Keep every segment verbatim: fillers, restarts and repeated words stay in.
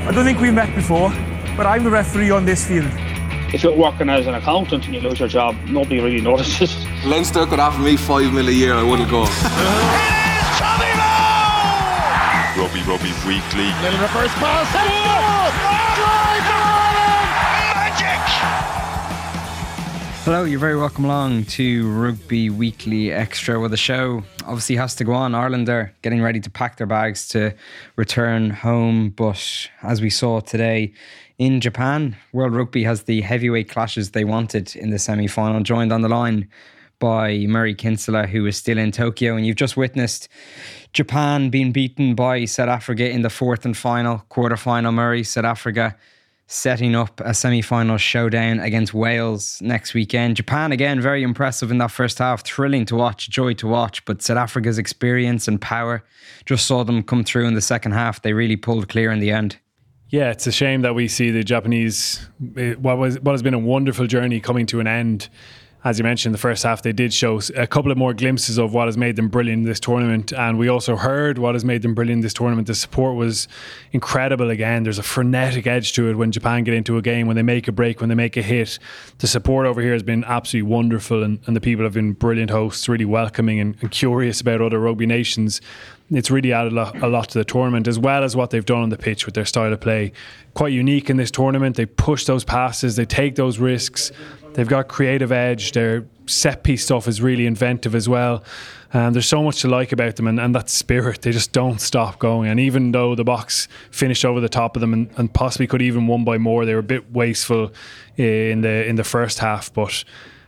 I don't think we've met before, but I'm the referee on this field. If you're working as an accountant and you lose your job, nobody really notices. Leinster could offer me five mil a year, I wouldn't go. It is Tommy Moe! Rugby, Rugby Weekly. Little reverse pass. Magic! Hello, you're very welcome along to Rugby Weekly Extra, where the show obviously has to go on. Ireland are getting ready to pack their bags to return home, but as we saw today in Japan, World Rugby has the heavyweight clashes they wanted in the semi-final. Joined on the line by Murray Kinsella, who is still in Tokyo, and you've just witnessed Japan being beaten by South Africa in the fourth and final quarter-final. Murray, South Africa setting up a semi-final showdown against Wales next weekend. Japan, again, very impressive in that first half. Thrilling to watch, joy to watch. But South Africa's experience and power just saw them come through in the second half. They really pulled clear in the end. Yeah, it's a shame that we see the Japanese, what was what has been a wonderful journey, coming to an end. As you mentioned, the first half, they did show a couple of more glimpses of what has made them brilliant in this tournament. And we also heard what has made them brilliant in this tournament. The support was incredible again. There's a frenetic edge to it when Japan get into a game, when they make a break, when they make a hit. The support over here has been absolutely wonderful, and, and the people have been brilliant hosts, really welcoming and, and curious about other rugby nations. It's really added a lot, a lot to the tournament, as well as what they've done on the pitch with their style of play. Quite unique in this tournament. They push those passes, they take those risks. They've got creative edge. Their set piece stuff is really inventive as well. And there's so much to like about them, and, and that spirit, they just don't stop going. And even though the Boks finished over the top of them and, and possibly could even won by more, they were a bit wasteful in the in the first half. But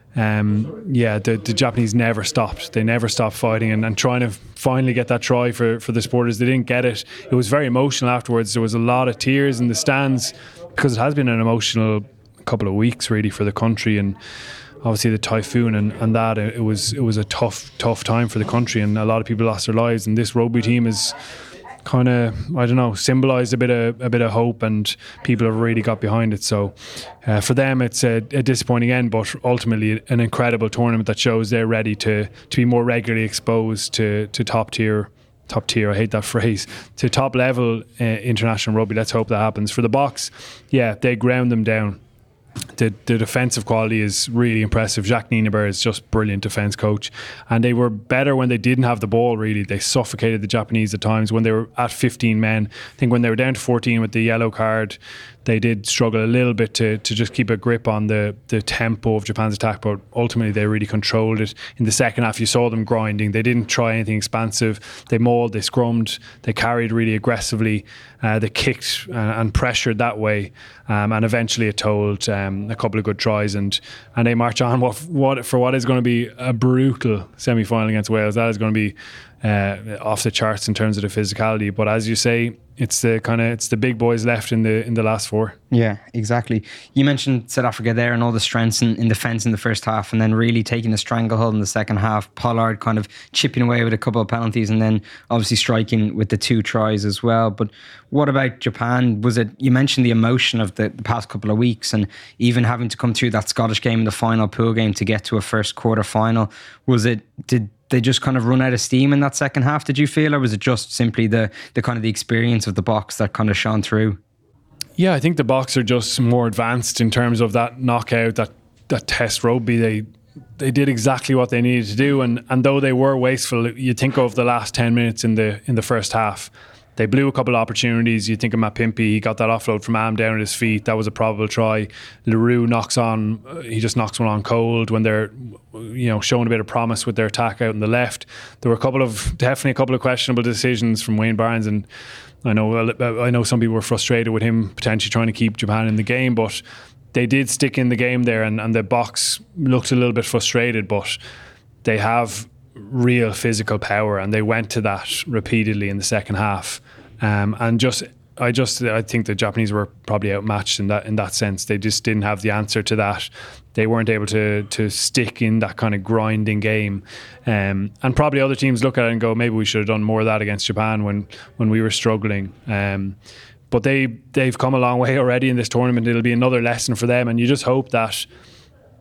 um, yeah, the, the Japanese never stopped. They never stopped fighting and, and trying to finally get that try for, for the supporters. They didn't get it. It was very emotional afterwards. There was a lot of tears in the stands because it has been an emotional couple of weeks really for the country, and obviously the typhoon and, and that it was it was a tough tough time for the country, and a lot of people lost their lives, and this rugby team is kind of, I don't know, symbolised a bit of a bit of hope, and people have really got behind it. So uh, for them it's a, a disappointing end, but ultimately an incredible tournament that shows they're ready to to be more regularly exposed to to top tier top tier, I hate that phrase, to top level uh, international rugby. Let's hope that happens. For the Boks, yeah, they ground them down. The, the defensive quality is really impressive. Jacques Nienaber is just brilliant defence coach, and they were better when they didn't have the ball. Really, they suffocated the Japanese at times when they were at fifteen men. I think when they were down to fourteen with the yellow card, they did struggle a little bit to to just keep a grip on the the tempo of Japan's attack, but ultimately they really controlled it. In the second half, you saw them grinding. They didn't try anything expansive. They mauled, they scrummed, they carried really aggressively. Uh, they kicked uh, and pressured that way, um, and eventually it told um, a couple of good tries, and and they march on what what for what is going to be a brutal semi-final against Wales. That is going to be uh, off the charts in terms of the physicality. But as you say, it's the kind of it's the big boys left in the in the last four. Yeah, exactly. You mentioned South Africa there and all the strengths in, in defence in the first half, and then really taking a stranglehold in the second half. Pollard kind of chipping away with a couple of penalties, and then obviously striking with the two tries as well. But what about Japan? Was it, you mentioned the emotion of the, the past couple of weeks, and even having to come through that Scottish game in the final pool game to get to a first quarter final. Was it, did they just kind of run out of steam in that second half, did you feel, or was it just simply the the kind of the experience of the Boks that kind of shone through? Yeah, I think the Boks are just more advanced in terms of that knockout, that that test rugby. They they did exactly what they needed to do, and and though they were wasteful, you think of the last ten minutes in the in the first half. They blew a couple of opportunities. You think of Matt Pimpey, he got that offload from Am down at his feet. That was a probable try. Leroux knocks on, he just knocks one on cold when they're, you know, showing a bit of promise with their attack out on the left. There were a couple of, definitely a couple of questionable decisions from Wayne Barnes, and I know I know some people were frustrated with him potentially trying to keep Japan in the game, but they did stick in the game there, and, and the Boks looked a little bit frustrated, but they have real physical power, and they went to that repeatedly in the second half. Um, and just, I just, I think the Japanese were probably outmatched in that in that sense. They just didn't have the answer to that. They weren't able to to stick in that kind of grinding game. Um, and probably other teams look at it and go, maybe we should have done more of that against Japan when when we were struggling. Um, but they they've come a long way already in this tournament. It'll be another lesson for them, and you just hope that,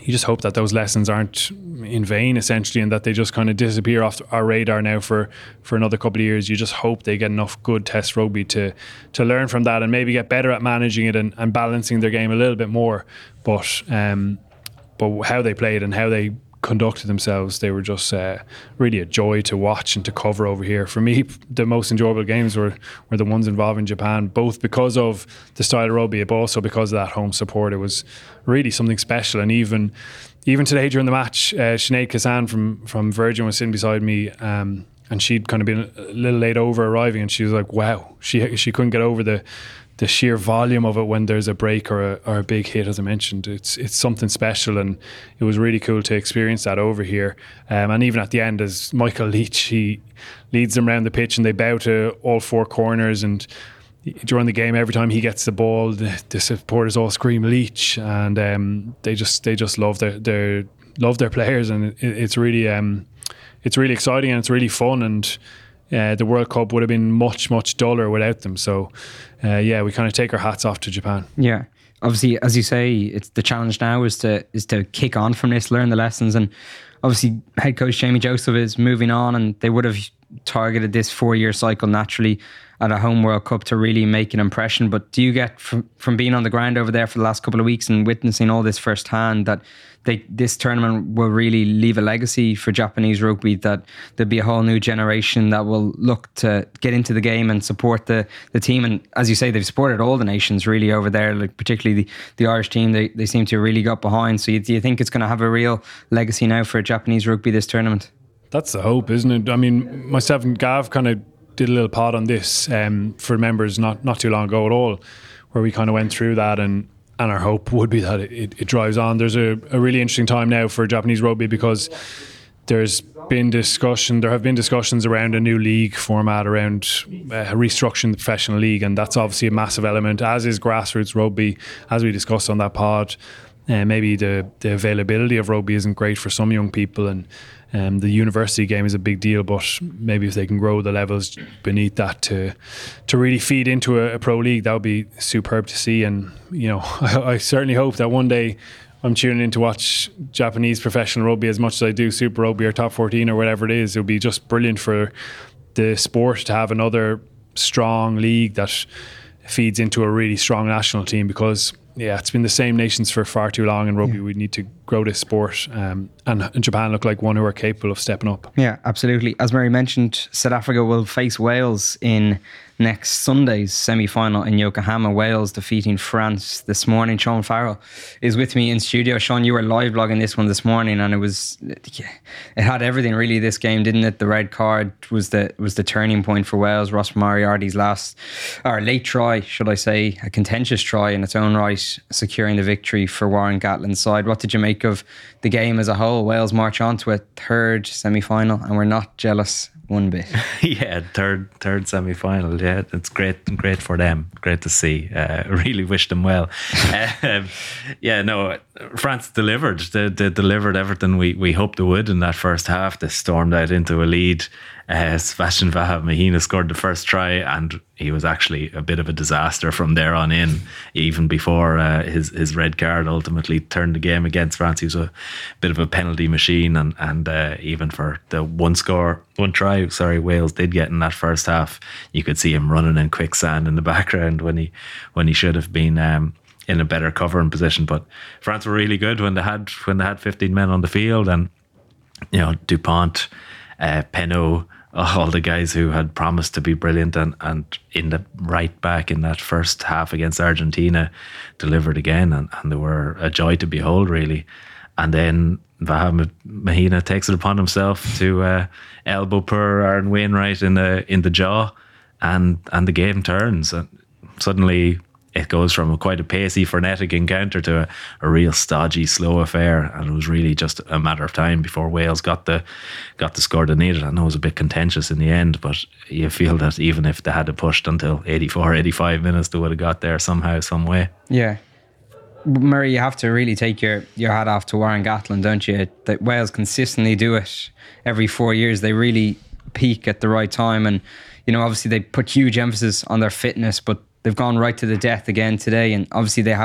you just hope that those lessons aren't in vain, essentially, and that they just kind of disappear off our radar now for, for another couple of years. You just hope they get enough good Test rugby to to learn from that and maybe get better at managing it and, and balancing their game a little bit more. But um, but how they played and how they conducted themselves, they were just uh, really a joy to watch and to cover over here. For me, the most enjoyable games were, were the ones involving Japan, both because of the style of rugby, but also because of that home support. It was really something special. And even even today during the match, uh, Sinead Kazan from, from Virgin was sitting beside me, um, and she'd kind of been a little late over arriving, and she was like, wow, she she couldn't get over the the sheer volume of it when there's a break or a, or a big hit. As I mentioned, it's it's something special, and it was really cool to experience that over here. Um, and even at the end, as Michael Leach, he leads them around the pitch and they bow to all four corners, and during the game, every time he gets the ball, the, the supporters all scream Leach, and um, they just they just love their, their love their players, and it, it's really um, it's really exciting and it's really fun. And Uh, the World Cup would have been much, much duller without them. So, uh, yeah, we kind of take our hats off to Japan. Yeah, obviously, as you say, it's the challenge now is to is to kick on from this, learn the lessons, and obviously, head coach Jamie Joseph is moving on, and they would have targeted this four-year cycle naturally at a home World Cup to really make an impression. But do you get from from being on the ground over there for the last couple of weeks and witnessing all this firsthand that they, this tournament will really leave a legacy for Japanese rugby, that there'll be a whole new generation that will look to get into the game and support the, the team? And as you say, they've supported all the nations really over there, like particularly the, the Irish team. They they seem to really got behind. So you, do you think it's going to have a real legacy now for Japanese rugby, this tournament? That's the hope, isn't it? I mean, myself and Gav kind of did a little pod on this um, for members not, not too long ago at all, where we kind of went through that, and and our hope would be that it, it drives on. There's a, a really interesting time now for Japanese rugby, because there's been discussion, there have been discussions around a new league format, around uh, restructuring the professional league, and that's obviously a massive element, as is grassroots rugby, as we discussed on that pod. Uh, maybe the, the availability of rugby isn't great for some young people, and um, the university game is a big deal, but maybe if they can grow the levels beneath that to to really feed into a, a pro league, that would be superb to see. And you know, I, I certainly hope that one day I'm tuning in to watch Japanese professional rugby as much as I do Super Rugby or Top fourteen or whatever it is. It would be just brilliant for the sport to have another strong league that feeds into a really strong national team, because yeah, it's been the same nations for far too long in rugby. Yeah. We need to grow this sport, um, and, and Japan look like one who are capable of stepping up. Yeah, absolutely. As Murray mentioned, South Africa will face Wales in next Sunday's semi-final in Yokohama. Wales defeating France this morning. Sean Farrell is with me in studio. Sean, you were live blogging this one this morning, and it was yeah, it had everything really, this game, didn't it? The red card was the was the turning point for Wales. Ross Moriarty's last or late try, should I say, a contentious try in its own right, securing the victory for Warren Gatland's side. What did you make of the game as a whole? Wales march on to a third semi-final, and we're not jealous one bit. Yeah, third third semi-final. Yeah, it's great, great for them. Great to see. Uh, really wish them well. um, yeah, no, France delivered. They, they delivered everything we, we hoped they would in that first half. They stormed out into a lead. Uh, Sebastian Vaha-Mahina scored the first try, and he was actually a bit of a disaster from there on in, even before uh, his his red card ultimately turned the game against France. He was a bit of a penalty machine, and and uh, even for the one score, one try, sorry, Wales did get in that first half, you could see him running in quicksand in the background when he when he should have been um, in a better covering position. But France were really good when they had when they had fifteen men on the field, and you know, Dupont, uh, Penaud, all the guys who had promised to be brilliant, and, and in the right back in that first half against Argentina delivered again, and, and they were a joy to behold, really. And then Vaha-Mahina takes it upon himself to uh, elbow poor Aaron Wainwright in the in the jaw, and and the game turns, and suddenly it goes from a quite a pacey, frenetic encounter to a, a real stodgy, slow affair, and it was really just a matter of time before Wales got the got the score they needed. I know it was a bit contentious in the end, but you feel that even if they had pushed until eighty-four, eighty-five minutes, they would have got there somehow, some way. Yeah. Murray, you have to really take your, your hat off to Warren Gatland, don't you? That Wales consistently do it every four years. They really peak at the right time, and you know, obviously they put huge emphasis on their fitness, but they've gone right to the death again today, and obviously they have that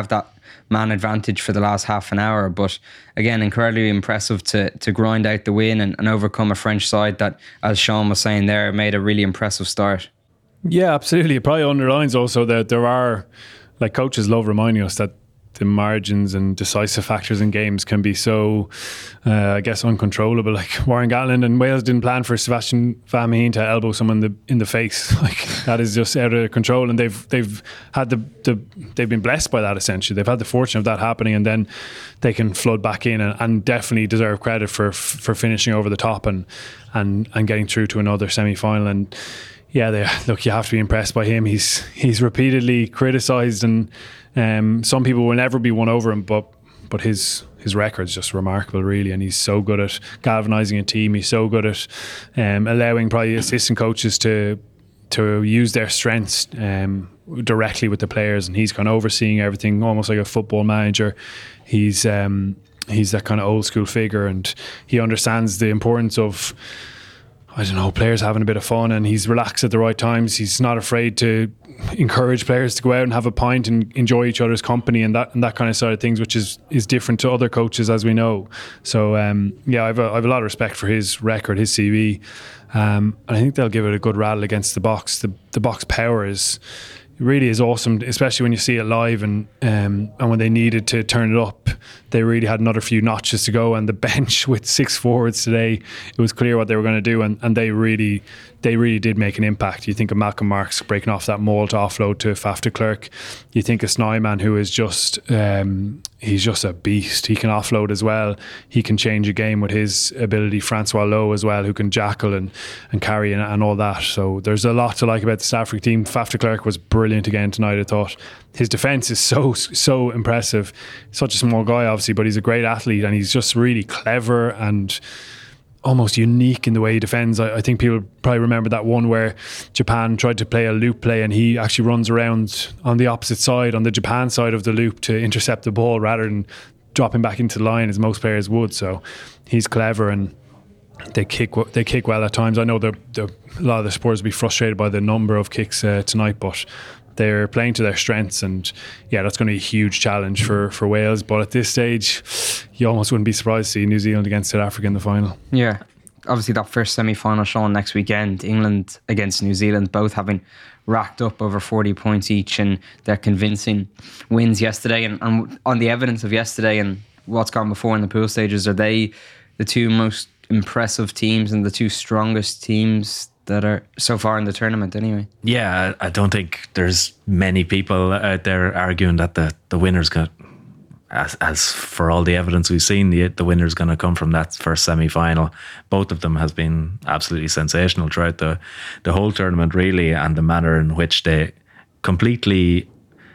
man advantage for the last half an hour. But again, incredibly impressive to to grind out the win and, and overcome a French side that, as Sean was saying there, made a really impressive start. Yeah, absolutely. It probably underlines also that there are, like, coaches love reminding us that the margins and decisive factors in games can be so, uh, I guess, uncontrollable. Like Warren Gatland and Wales didn't plan for Sebastian Van Meen to elbow someone in the, in the face. Like, that is just out of control, and they've they've had the, the they've been blessed by that. Essentially, they've had the fortune of that happening, and then they can flood back in and, and definitely deserve credit for for finishing over the top and and and getting through to another semi-final. And yeah, they, look, you have to be impressed by him. He's he's repeatedly criticised, and um, some people will never be won over him, but but his his record's just remarkable, really. And he's so good at galvanising a team. He's so good at um, allowing probably assistant coaches to to use their strengths um, directly with the players, and he's kind of overseeing everything, almost like a football manager. He's um, he's that kind of old school figure, and he understands the importance of, I don't know, players having a bit of fun, and he's relaxed at the right times. He's not afraid to encourage players to go out and have a pint and enjoy each other's company, and that and that kind of side of things, which is is different to other coaches, as we know. So um, yeah, I have, a, I have a lot of respect for his record, his C V, um, and I think they'll give it a good rattle against the box. The the box power is really is awesome, especially when you see it live, and um, and when they needed to turn it up, they really had another few notches to go. And the bench with six forwards today, it was clear what they were going to do, and, and they really they really did make an impact. You think of Malcolm Marks breaking off that maul to offload to Faf de Klerk. You think of Snyman, who is just um, he's just a beast. He can offload as well. He can change a game with his ability. Francois Lowe as well, who can jackal and, and carry and, and all that. So there's a lot to like about the South Africa team. Faf de Klerk was brilliant again tonight, I thought. His defence is so, so impressive. Such a small guy, obviously, but he's a great athlete, and he's just really clever and almost unique in the way he defends. I, I think people probably remember that one where Japan tried to play a loop play, and he actually runs around on the opposite side, on the Japan side of the loop, to intercept the ball rather than dropping back into the line as most players would. So he's clever, and they kick they kick well at times. I know the, the, a lot of the supporters will be frustrated by the number of kicks uh, tonight, but they're playing to their strengths, and yeah, that's going to be a huge challenge for, for Wales. But at this stage, you almost wouldn't be surprised to see New Zealand against South Africa in the final. Yeah, obviously that first semi-final, Sean, next weekend, England against New Zealand, both having racked up over forty points each, and they're convincing wins yesterday. And, and on the evidence of yesterday and what's gone before in the pool stages, are they the two most impressive teams and the two strongest teams that are so far in the tournament anyway? Yeah, I don't think there's many people out there arguing that the, the winner's going to, as, as for all the evidence we've seen, the, the winner's going to come from that first semi-final. Both of them has been absolutely sensational throughout the, the whole tournament, really, and the manner in which they completely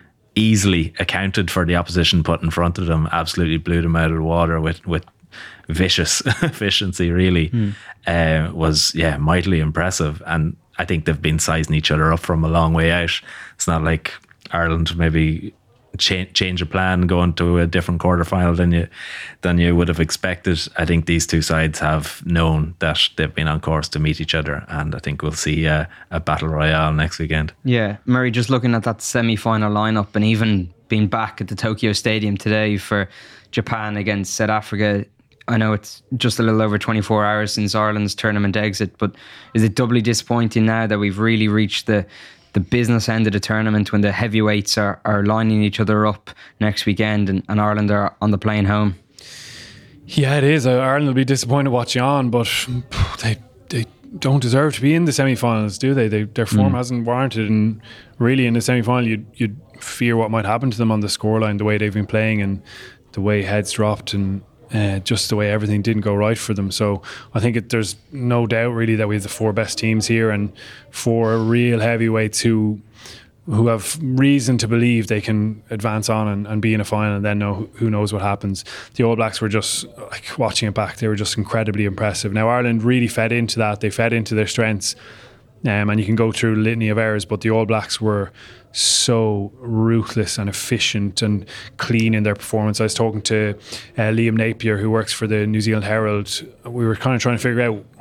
easily accounted for the opposition put in front of them, absolutely blew them out of the water with, with vicious efficiency, really. mm. uh, was yeah mightily impressive, and I think they've been sizing each other up from a long way out. It's not like Ireland maybe cha- change a plan going to a different quarterfinal than you than you would have expected. I think these two sides have known that they've been on course to meet each other, and I think we'll see uh, a battle royale next weekend. Yeah, Murray, just looking at that semi-final lineup, and even being back at the Tokyo Stadium today for Japan against South Africa, I know it's just a little over twenty-four hours since Ireland's tournament exit, but is it doubly disappointing now that we've really reached the the business end of the tournament, when the heavyweights are, are lining each other up next weekend, and, and Ireland are on the plane home? Yeah, it is. Uh, Ireland will be disappointed watching on, but they they don't deserve to be in the semi-finals, do they? they their form mm. hasn't warranted, and really in the semi-final you'd, you'd fear what might happen to them on the scoreline, the way they've been playing and the way heads dropped, and Uh, just the way everything didn't go right for them. So I think it, there's no doubt really that we have the four best teams here, and four real heavyweights who who have reason to believe they can advance on and, and be in a final, and then know who knows what happens. The All Blacks were just, like, watching it back, they were just incredibly impressive. Now Ireland really fed into that. They fed into their strengths, um, and you can go through a litany of errors, but the All Blacks were so ruthless and efficient and clean in their performance. I was talking to uh, Liam Napier, who works for the New Zealand Herald. We were kind of trying to figure out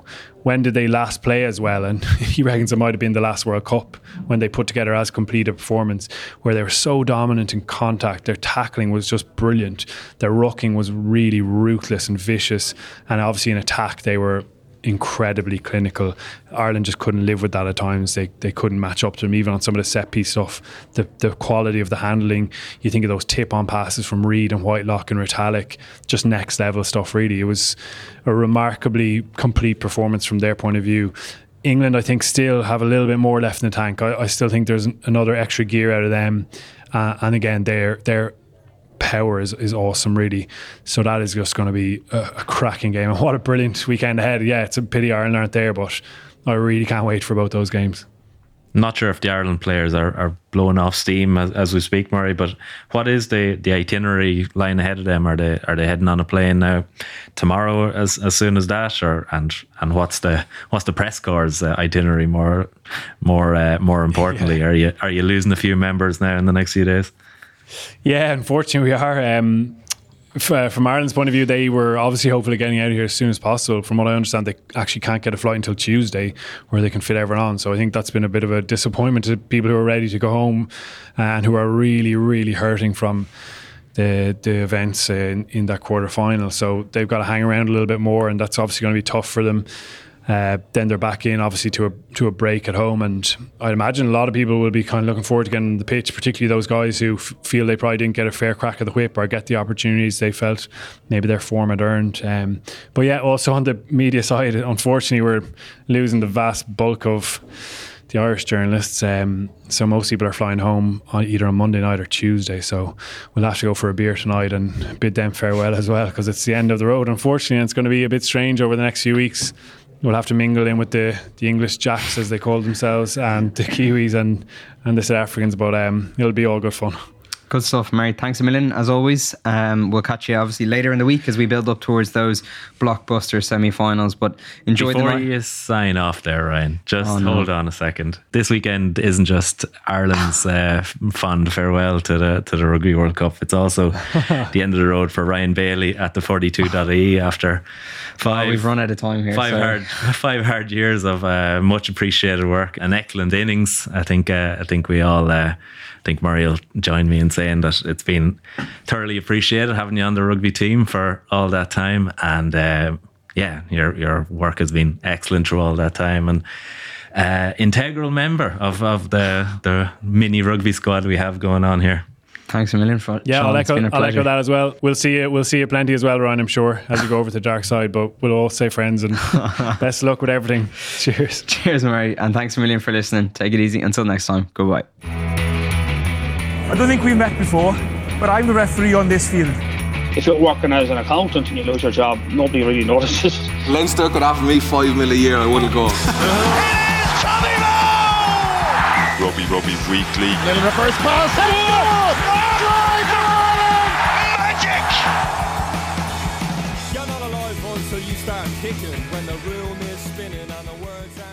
when did they last play as well? And he reckons it might have been the last World Cup when they put together as complete a performance, where they were so dominant in contact. Their tackling was just brilliant. Their rucking was really ruthless and vicious. And obviously in attack, they were incredibly clinical. Ireland just couldn't live with that at times. They they couldn't match up to them, even on some of the set piece stuff. The the quality of the handling, you think of those tip on passes from Reid and Whitelock and Retallick, just next level stuff really. It was a remarkably complete performance from their point of view. England, I think, still have a little bit more left in the tank. I, I still think there's another extra gear out of them, uh, and again they're they're power is, is awesome really. So that is just going to be a, a cracking game, and what a brilliant weekend ahead. Yeah, it's a pity Ireland aren't there, but I really can't wait for both those games. Not sure if the Ireland players are, are blowing off steam as, as we speak, Murray, but what is the, the itinerary lying ahead of them? Are they are they heading on a plane now tomorrow as as soon as that, or and and what's the what's the press corps uh, itinerary more more uh, more importantly? Yeah. Are you are you losing a few members now in the next few days? Yeah, unfortunately we are. Um, f- uh, from Ireland's point of view, they were obviously hopefully getting out of here as soon as possible. From what I understand, they actually can't get a flight until Tuesday where they can fit everyone on. So I think that's been a bit of a disappointment to people who are ready to go home and who are really, really hurting from the the events in, in that quarter final. So they've got to hang around a little bit more, and that's obviously going to be tough for them. Uh, then they're back in obviously to a to a break at home, and I'd imagine a lot of people will be kind of looking forward to getting on the pitch, particularly those guys who f- feel they probably didn't get a fair crack of the whip or get the opportunities they felt maybe their form had earned. Um, but yeah, also on the media side, unfortunately we're losing the vast bulk of the Irish journalists, um, so most people are flying home on either on Monday night or Tuesday, so we'll have to go for a beer tonight and bid them farewell as well, because it's the end of the road unfortunately, and it's going to be a bit strange over the next few weeks. We'll have to mingle in with the, the English Jacks, as they call themselves, and the Kiwis and, and the South Africans, but um, it'll be all good fun. Good stuff, Murray. Thanks a million, as always. Um, we'll catch you obviously later in the week as we build up towards those blockbuster semi-finals, but enjoy Before the night. you sign off there, Ryan, just Oh, no. hold on a second. This weekend isn't just Ireland's uh, fond farewell to the to the Rugby World Cup. It's also the end of the road for Ryan Bailey at the forty-two dot I E after five. Oh, we've run out of time here. Five sorry. hard, five hard years of uh, much appreciated work, an excellent innings. I think, uh, I think we all, uh, I think Murray will join me in saying that it's been thoroughly appreciated having you on the rugby team for all that time, and uh, yeah, your your work has been excellent through all that time, and uh, integral member of of the the mini rugby squad we have going on here. Thanks a million for Yeah, Sean, I'll it's echo, been a I'll pleasure. echo that as well. We'll see you. We'll see you plenty as well, Ryan. I'm sure as you go over to the dark side. But we'll all stay friends, and best of luck with everything. Cheers. Cheers, Murray, and thanks a million for listening. Take it easy. Until next time. Goodbye. I don't think we met before, but I'm the referee on this field. If you're working as an accountant and you lose your job, nobody really notices. Leinster could offer me five mil a year, I wouldn't go. It is Tommy Lowe! Rugby Rugby Weekly. Little reverse pass. Oh! Magic! You're not alive until you start kicking when the room is spinning and the words